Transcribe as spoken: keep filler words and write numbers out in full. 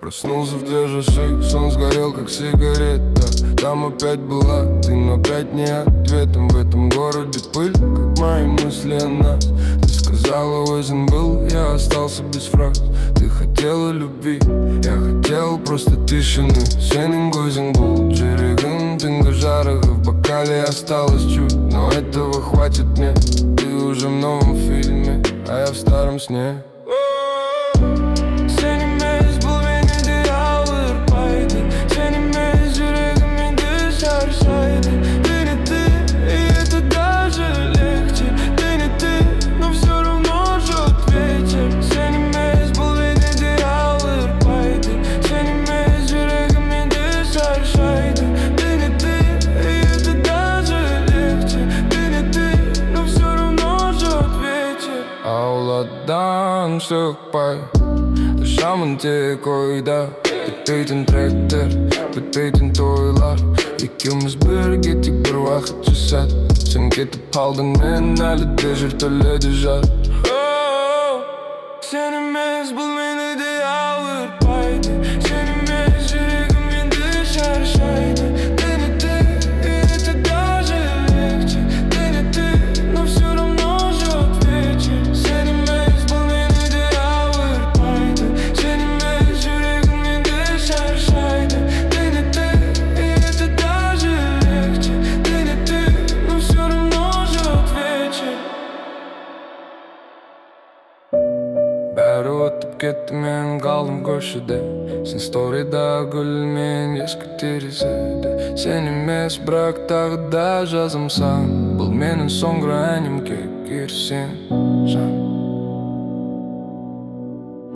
Проснулся в две часы, сон сгорел как сигарета. Там опять была ты, но опять не ответом. В этом городе пыль, как мои мысли о нас. Ты сказала, Уэзен был, я остался без фраз. Ты хотела любви, я хотел просто тишины. Senin gözün был черегом, ты жарах, в бокале осталось чуть. Но этого хватит мне, ты уже в новом фильме, а я в старом сне. Ağladan sıkpay Yaşamın tek oyda Bitmeydin trekler, bitmeydin toylar İkimiz bir gittik bir vakit ceset. Sen gidip kaldın, men әлі де жертөледі жар. Сеніміз бұл мені де ауыртпайды. Сеніміз жүрегім енді шаршайды. Бәрі өтіп кетті, мен қалдым көшеде. Сен сторida гүл, мен ескі терезеде. Сен емес, бірақ тағы да жазымсың. Бұл менің соңғы әнім, керек сен жан.